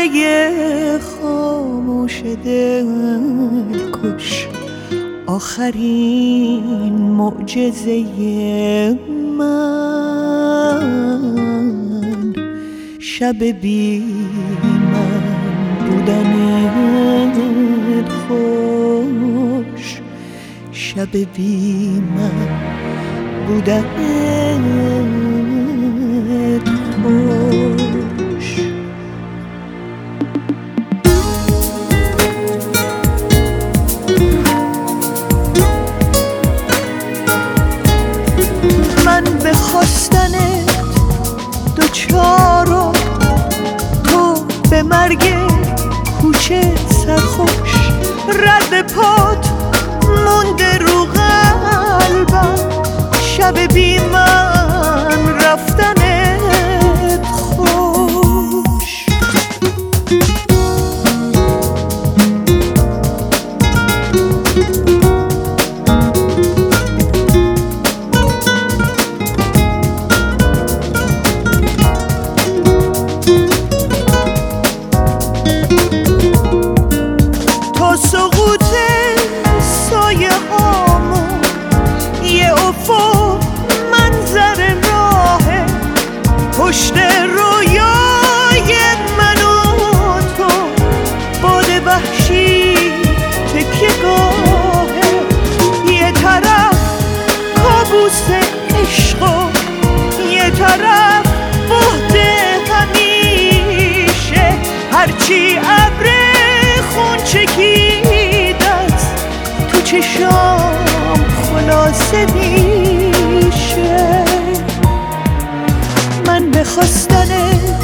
مرگ خاموش دلکش آخرین معجزه من، شب بی من بودنت خوش، شب بی من بودنت خوش. من به خواستنت دوچارم، تو به مرگ کوچه سرخوش، رد پات مونده رو قلبم، شب بی من رفتنت خوش. تا سقوط سایه هامون یه افق منظر راهه، پشت رویای من و تو باد وحشی تکیه گاهه، یه طرف کابوس عشق و یه طرف بهت همیشه، هرچی ابر خون چکیدت تو چشام خلاصه میشه. من به خواستنت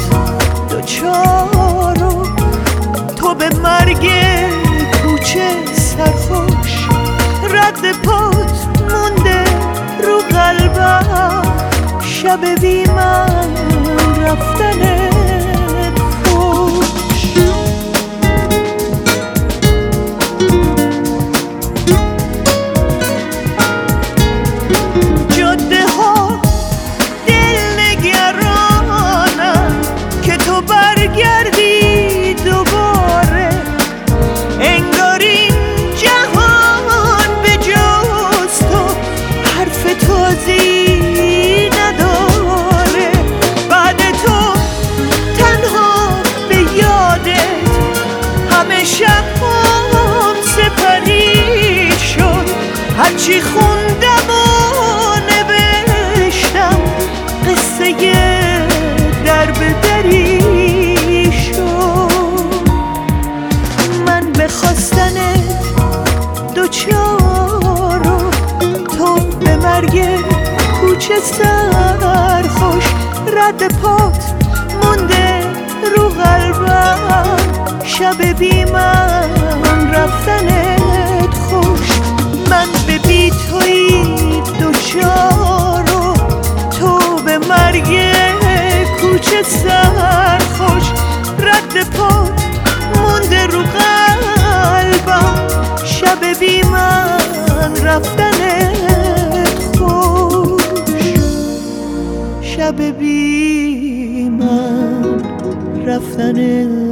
دوچارم، تو به مرگ کوچه سرخوش، رد پات مونده رو قلبم، شب بی من رفتنت خوش. جاده ها دلنگرانن که تو برگردی دوباره، انگار این جهان به جز تو حرف تازی نداره، بعد تو تنها به یادت همه شبام سپری شد، هرچی خوندم و نوشتم قصه در به دری شد. من به خواستنت دوچارم، تو به مرگ کوچه سرخوش، رد پات مونده رو قلبم، شب بی من رفتنت خوش. من به بی تویی دوچارم، تو به مرگ کوچه سرخوش، رد پات مونده رو قلبم، شب بی من رفتنت خوش، شب بی من رفتنت